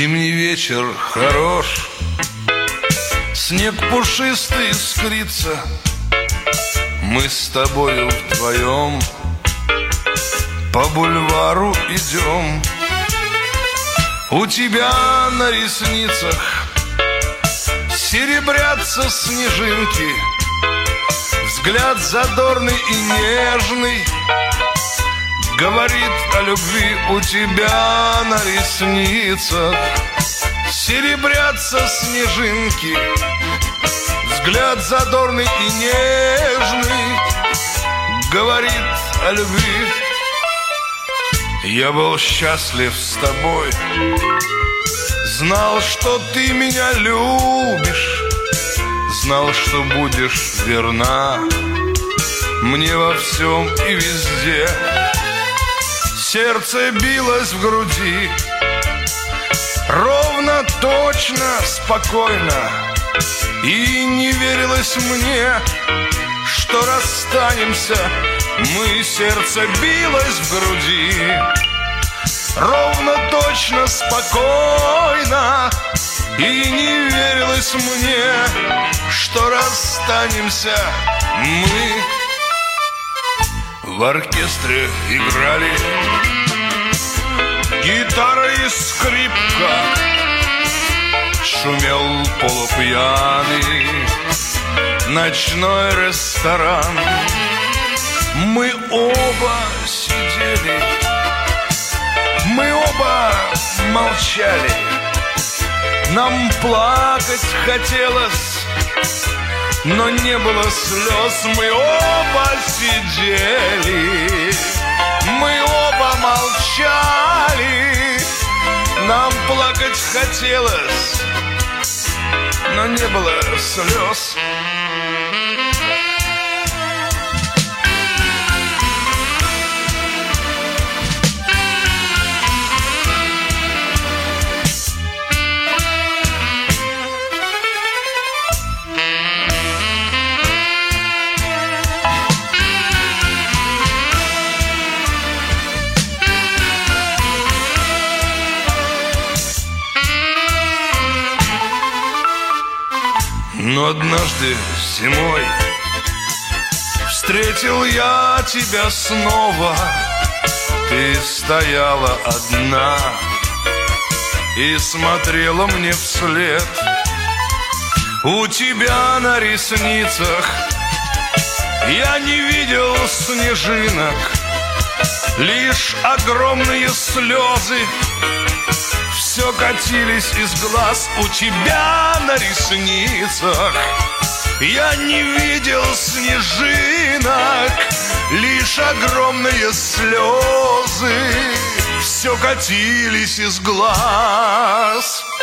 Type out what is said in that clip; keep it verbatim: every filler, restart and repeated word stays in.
Зимний вечер хорош, снег пушистый искрится. Мы с тобою вдвоем по бульвару идем. У тебя на ресницах серебрятся снежинки. Взгляд задорный и нежный говорит о любви. У тебя на ресницах серебрятся снежинки. Взгляд задорный и нежный говорит о любви. Я был счастлив с тобой, знал, что ты меня любишь, знал, что будешь верна мне во всем и везде. Сердце билось в груди ровно, точно, спокойно. И не верилось мне, что расстанемся. Мы, сердце билось в груди ровно, точно, спокойно. И не верилось мне, что расстанемся. Мы в оркестре играли гитара и скрипка. Шумел полупьяный ночной ресторан. Мы оба сидели, мы оба молчали. Нам плакать хотелось, но не было слез. Мы оба сидели, мы оба молчали. Нам плакать хотелось, но не было слез. Но однажды зимой встретил я тебя снова. Ты стояла одна и смотрела мне вслед. У тебя на ресницах я не видел снежинок, лишь огромные слезы все катились из глаз. У тебя на ресницах я не видел снежинок, лишь огромные слезы все катились из глаз.